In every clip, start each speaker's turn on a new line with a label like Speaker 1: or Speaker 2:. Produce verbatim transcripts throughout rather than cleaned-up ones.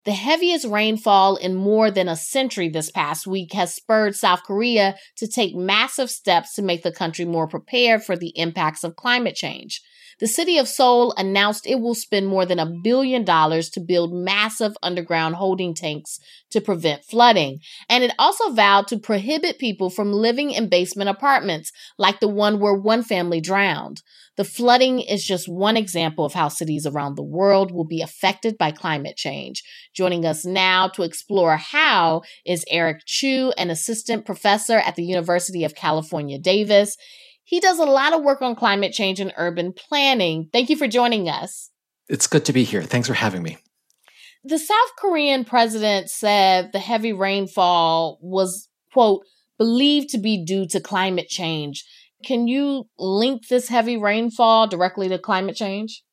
Speaker 1: The heaviest rainfall in more than a century this past week has spurred South Korea to take massive steps to make the country more prepared for the impacts of climate change. The city of Seoul announced it will spend more than a billion dollars to build massive underground holding tanks to prevent flooding. And it also vowed to prohibit people from living in basement apartments, like the one where one family drowned. The flooding is just one example of how cities around the world will be affected by climate change. Joining us now to explore how is Eric Chu, an assistant professor at the University of California, Davis. He does a lot of work on climate change and urban planning. Thank you for joining us.
Speaker 2: It's good to be here. Thanks for having me.
Speaker 1: The South Korean president said the heavy rainfall was, quote, believed to be due to climate change. Can you link this heavy rainfall directly to climate change?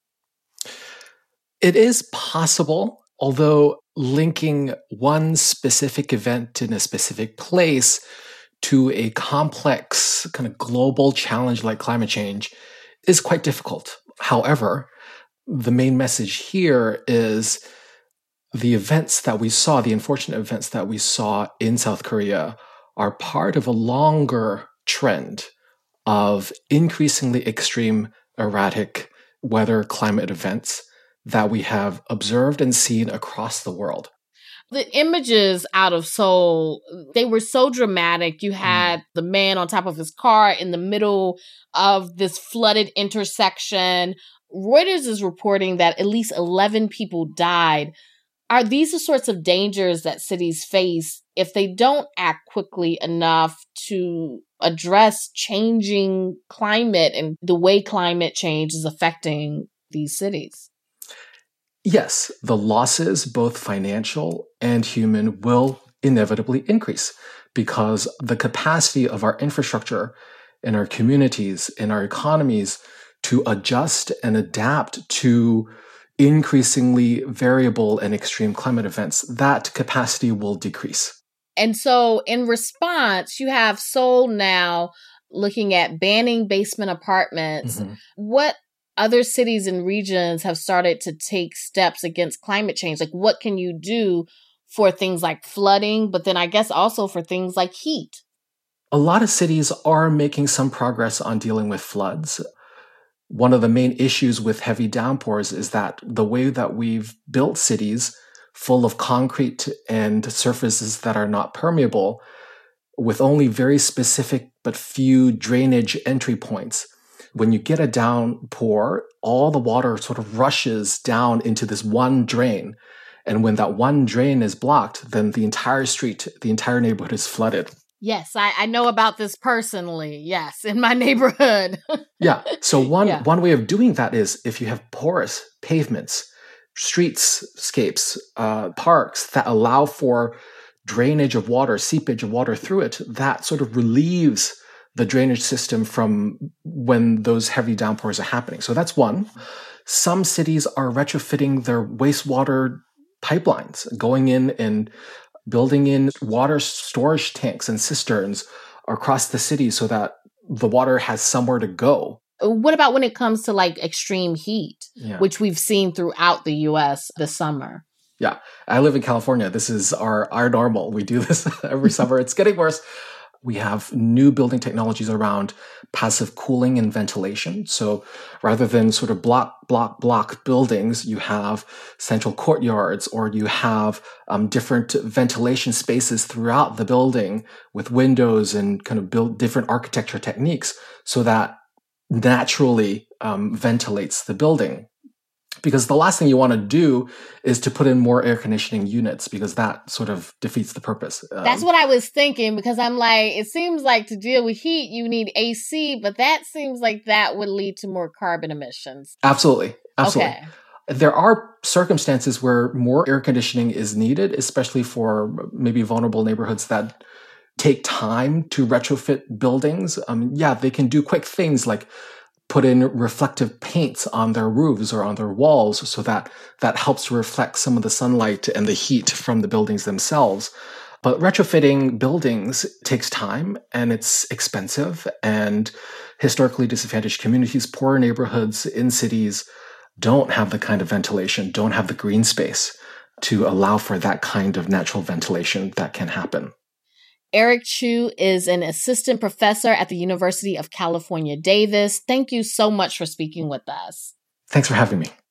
Speaker 2: It is possible, although linking one specific event in a specific place to a complex kind of global challenge like climate change is quite difficult. However, the main message here is the events that we saw, the unfortunate events that we saw in South Korea, are part of a longer trend of increasingly extreme, erratic weather climate events that we have observed and seen across the world.
Speaker 1: The images out of Seoul, they were so dramatic. You had mm. the man on top of his car in the middle of this flooded intersection. Reuters is reporting that at least eleven people died. Are these the sorts of dangers that cities face if they don't act quickly enough to address changing climate and the way climate change is affecting these cities?
Speaker 2: Yes, the losses, both financial and human, will inevitably increase because the capacity of our infrastructure in our communities, in our economies to adjust and adapt to increasingly variable and extreme climate events, that capacity will decrease.
Speaker 1: And so in response, you have Seoul now looking at banning basement apartments. Mm-hmm. What other cities and regions have started to take steps against climate change? Like, what can you do for things like flooding, but then I guess also for things like heat?
Speaker 2: A lot of cities are making some progress on dealing with floods. One of the main issues with heavy downpours is that the way that we've built cities full of concrete and surfaces that are not permeable, with only very specific but few drainage entry points, when you get a downpour, all the water sort of rushes down into this one drain. And when that one drain is blocked, then the entire street, the entire neighborhood is flooded.
Speaker 1: Yes, I, I know about this personally. Yes, in my neighborhood.
Speaker 2: Yeah. So one,
Speaker 1: yeah.
Speaker 2: one way of doing that is if you have porous pavements, streetscapes, uh, parks that allow for drainage of water, seepage of water through it, that sort of relieves the drainage system from when those heavy downpours are happening. So that's one. Some cities are retrofitting their wastewater pipelines, going in and building in water storage tanks and cisterns across the city so that the water has somewhere to go.
Speaker 1: What about when it comes to like extreme heat,
Speaker 2: yeah.
Speaker 1: which we've seen throughout the U S this summer?
Speaker 2: Yeah, I live in California. This is our, our normal. We do this every summer. It's getting worse. We have new building technologies around passive cooling and ventilation. So rather than sort of block, block, block buildings, you have central courtyards or you have um, different ventilation spaces throughout the building with windows and kind of build different architecture techniques so that naturally um, ventilates the building. Because the last thing you want to do is to put in more air conditioning units because that sort of defeats the purpose.
Speaker 1: Um, That's what I was thinking because I'm like, it seems like to deal with heat, you need A C, but that seems like that would lead to more carbon emissions.
Speaker 2: Absolutely. Absolutely.
Speaker 1: Okay.
Speaker 2: There are circumstances where more air conditioning is needed, especially for maybe vulnerable neighborhoods that take time to retrofit buildings. Um, yeah, they can do quick things like put in reflective paints on their roofs or on their walls so that that helps to reflect some of the sunlight and the heat from the buildings themselves. But retrofitting buildings takes time and it's expensive, and historically disadvantaged communities, poor neighborhoods in cities don't have the kind of ventilation, don't have the green space to allow for that kind of natural ventilation that can happen.
Speaker 1: Eric Chu is an assistant professor at the University of California, Davis. Thank you so much for speaking with us.
Speaker 2: Thanks for having me.